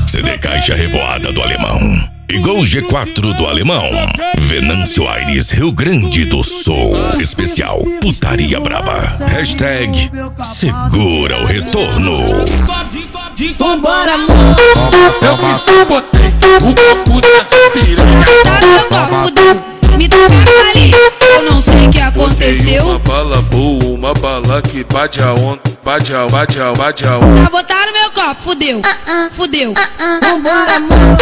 CD Caixa Revoada do Alemão e Gol G4 do Alemão. Venâncio Aires, Rio Grande do Sul. Especial Putaria Braba. Hashtag Segura o Retorno. Vambora, amor. Eu que sabotei o copo dessa piranha. Tá meu copo, me tocaram ali. Eu não sei o que aconteceu. Uma bala boa, uma bala que bate a onda. Bate a onda. Sabotaram meu copo, fudeu. Fudeu. Vambora, amor.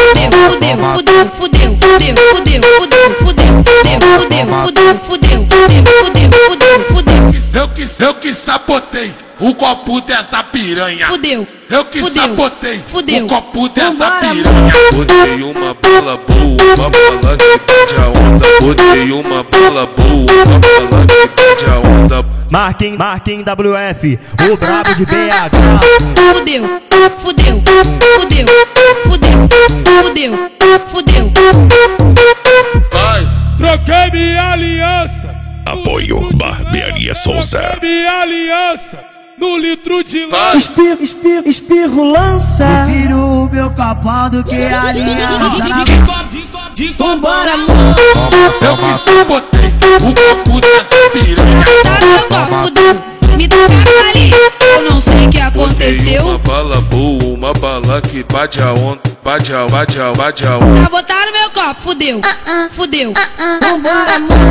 Eu que sabotei o copo dessa piranha. Fudeu. Eu que sabotei Fudeu. o copo dessa Vambora, piranha. Botei uma bala boa, uma bala que bate a onda. Botei uma bala boa, uma bala que bate a onda. Marquinhos WF, o brabo de BH. Fudeu. Vai. Troquei minha aliança. Apoio Barbearia Souza. Troquei minha aliança no litro de Vai. lança. Espirro lança. Prefiro o meu copão do que a aliança. Vambora, amor. Eu que sabotei o copo dessa piranha. Tá meu copo, me tocaram ali. Eu não sei o que Uma aconteceu. bala boa, uma bala que bate a onda. Bate a onda. Sabotaram meu copo, fudeu. Vambora, amor.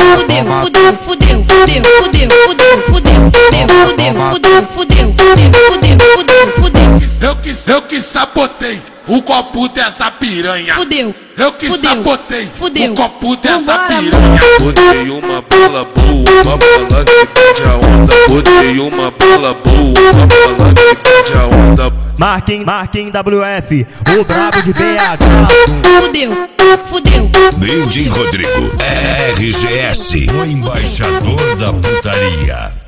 Eu que sabotei o copo dessa piranha. Fudeu. Eu que sabotei Fudeu. o copo dessa Vambora, piranha. Botei uma bala boa, uma bala que bate a onda. Botei uma bala boa, uma bala que bate a onda. Marquinhos WF, o brabo de BH. Fudeu. Nildin Rodrigo. RGS, o embaixador da putaria.